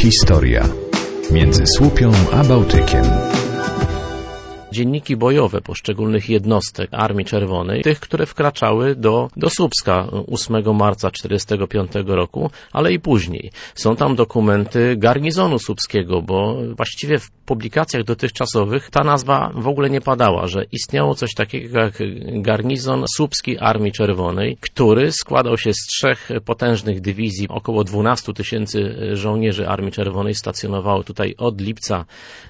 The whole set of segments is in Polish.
Historia. Między Słupią a Bałtykiem. Dzienniki bojowe poszczególnych jednostek Armii Czerwonej, tych, które wkraczały do Słupska 8 marca 1945 roku, ale i później. Są tam dokumenty garnizonu słupskiego, bo właściwie w publikacjach dotychczasowych ta nazwa w ogóle nie padała, że istniało coś takiego jak garnizon słupski Armii Czerwonej, który składał się z 3 potężnych dywizji. Około 12 000 żołnierzy Armii Czerwonej stacjonowało tutaj od lipca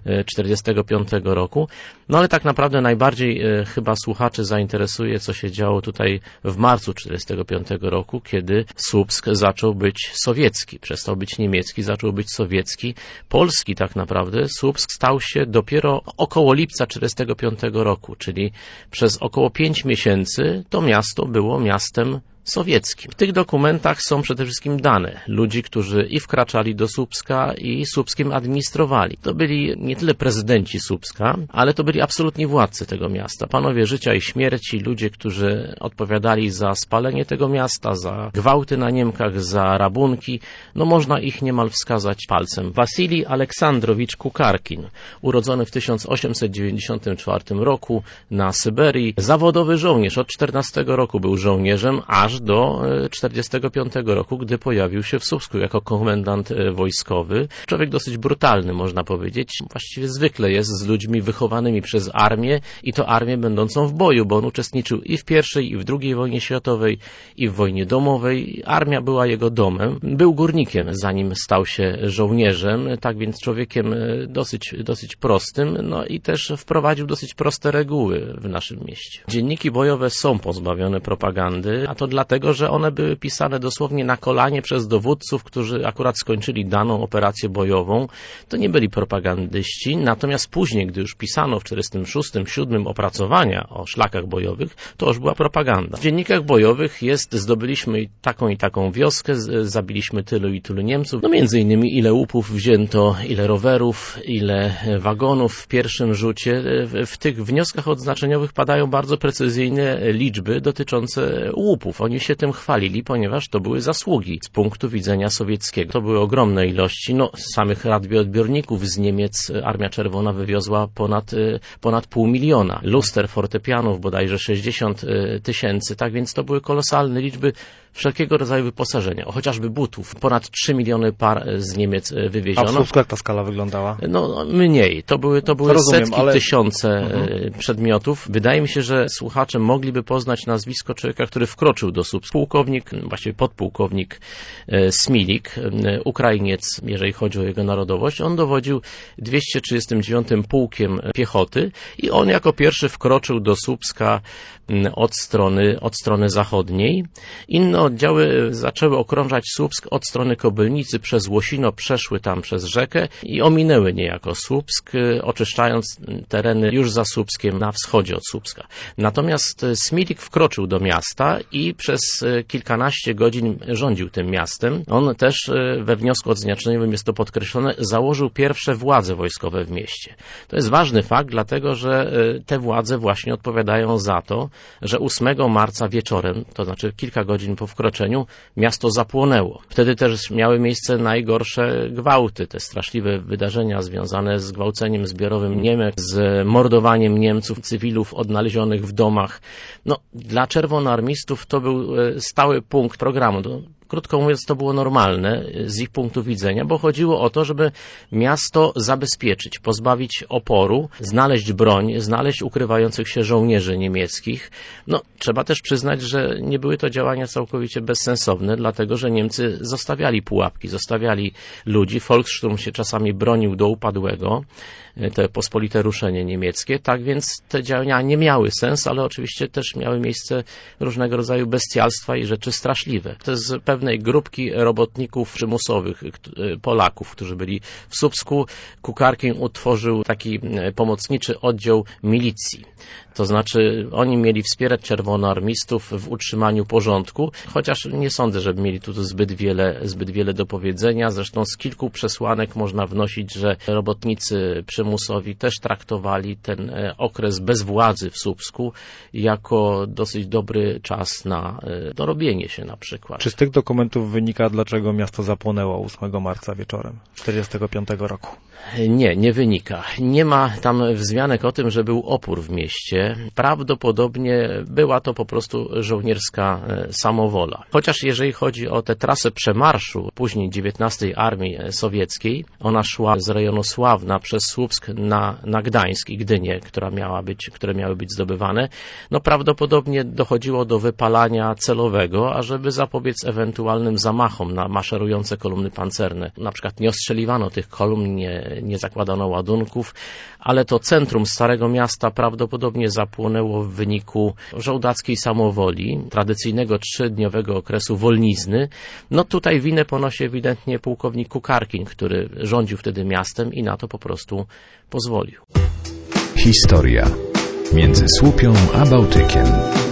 1945 roku. No ale tak naprawdę najbardziej chyba słuchaczy zainteresuje, co się działo tutaj w marcu 1945 roku, kiedy Słupsk zaczął być sowiecki. Przestał być niemiecki, zaczął być sowiecki. Polski tak naprawdę Słupsk stał się dopiero około lipca 1945 roku, czyli przez około 5 miesięcy to miasto było miastem sowieckim. W tych dokumentach są przede wszystkim dane ludzi, którzy i wkraczali do Słupska i Słupskiem administrowali. To byli nie tyle prezydenci Słupska, ale to byli absolutni władcy tego miasta. Panowie życia i śmierci, ludzie, którzy odpowiadali za spalenie tego miasta, za gwałty na Niemkach, za rabunki. No można ich niemal wskazać palcem. Wasilij Aleksandrowicz Kukarkin, urodzony w 1894 roku na Syberii, zawodowy żołnierz. Od 14 roku był żołnierzem, aż do 1945 roku, gdy pojawił się w Słupsku jako komendant wojskowy. Człowiek dosyć brutalny, można powiedzieć. Właściwie zwykle jest z ludźmi wychowanymi przez armię i to armię będącą w boju, bo on uczestniczył i w I, i w II wojnie światowej, i w wojnie domowej. Armia była jego domem. Był górnikiem, zanim stał się żołnierzem, tak więc człowiekiem dosyć prostym, no i też wprowadził dosyć proste reguły w naszym mieście. Dzienniki bojowe są pozbawione propagandy, a to dlatego, że one były pisane dosłownie na kolanie przez dowódców, którzy akurat skończyli daną operację bojową. To nie byli propagandyści, natomiast później, gdy już pisano w 1946-1947 opracowania o szlakach bojowych, to już była propaganda. W dziennikach bojowych zdobyliśmy i taką wioskę, zabiliśmy tylu i tylu Niemców. No między innymi ile łupów wzięto, ile rowerów, ile wagonów w pierwszym rzucie. W tych wnioskach odznaczeniowych padają bardzo precyzyjne liczby dotyczące łupów. Oni się tym chwalili, ponieważ to były zasługi z punktu widzenia sowieckiego. To były ogromne ilości. Samych radioodbiorników z Niemiec Armia Czerwona wywiozła ponad 500 000. Luster, fortepianów bodajże 60 000. Tak więc to były kolosalne liczby wszelkiego rodzaju wyposażenia. Chociażby butów. Ponad 3 miliony par z Niemiec wywieziono. A w Słupsku jak ta skala wyglądała? Mniej. To były setki, tysiące przedmiotów. Wydaje mi się, że słuchacze mogliby poznać nazwisko człowieka, który wkroczył do Słupska. Właściwie podpułkownik Smilik, Ukrainiec, jeżeli chodzi o jego narodowość. On dowodził 239 pułkiem piechoty i on jako pierwszy wkroczył do Słupska od strony zachodniej. Inne oddziały zaczęły okrążać Słupsk od strony Kobylnicy przez Łosino, przeszły tam przez rzekę i ominęły niejako Słupsk, oczyszczając tereny już za Słupskiem na wschodzie od Słupska. Natomiast Smilik wkroczył do miasta i przez kilkanaście godzin rządził tym miastem. On też we wniosku odznaczeniowym jest to podkreślone, założył pierwsze władze wojskowe w mieście. To jest ważny fakt, dlatego że te władze właśnie odpowiadają za to, że 8 marca wieczorem, to znaczy kilka godzin po wkroczeniu, miasto zapłonęło. Wtedy też miały miejsce najgorsze gwałty, te straszliwe wydarzenia związane z gwałceniem zbiorowym Niemiec, z mordowaniem Niemców, cywilów odnalezionych w domach. Dla czerwonoarmistów to był stały punkt programu. Krótko mówiąc, to było normalne z ich punktu widzenia, bo chodziło o to, żeby miasto zabezpieczyć, pozbawić oporu, znaleźć broń, znaleźć ukrywających się żołnierzy niemieckich. Trzeba też przyznać, że nie były to działania całkowicie bezsensowne, dlatego że Niemcy zostawiali pułapki, zostawiali ludzi. Volkssturm się czasami bronił do upadłego, te pospolite ruszenie niemieckie. Tak więc te działania nie miały sensu, ale oczywiście też miały miejsce różnego rodzaju bestialstwa i rzeczy straszliwe. To jest pewnej grupki robotników przymusowych, Polaków, którzy byli w Słupsku. Kukarkin utworzył taki pomocniczy oddział milicji. To znaczy oni mieli wspierać czerwonoarmistów w utrzymaniu porządku, chociaż nie sądzę, żeby mieli tu zbyt wiele do powiedzenia. Zresztą z kilku przesłanek można wnosić, że robotnicy przymusowi też traktowali ten okres bezwładzy w Słupsku jako dosyć dobry czas na dorobienie się na przykład. Czy z tych dokumentów dokumentów wynika, dlaczego miasto zapłonęło 8 marca wieczorem 1945 roku? Nie wynika. Nie ma tam wzmianek o tym, że był opór w mieście. Prawdopodobnie była to po prostu żołnierska samowola. Chociaż jeżeli chodzi o tę trasę przemarszu później 19 Armii Sowieckiej, ona szła z rejonu Sławna przez Słupsk na Gdańsk i Gdynię, które miały być zdobywane. No prawdopodobnie dochodziło do wypalania celowego, ażeby zapobiec ewentualnym zamachom na maszerujące kolumny pancerne. Na przykład nie ostrzeliwano tych kolumn, nie zakładano ładunków, ale to centrum Starego Miasta prawdopodobnie zapłonęło w wyniku żołdackiej samowoli, tradycyjnego 3-dniowego okresu wolnizny. No tutaj winę ponosi ewidentnie pułkownik Kukarkin, który rządził wtedy miastem i na to po prostu pozwolił. Historia między Słupią a Bałtykiem.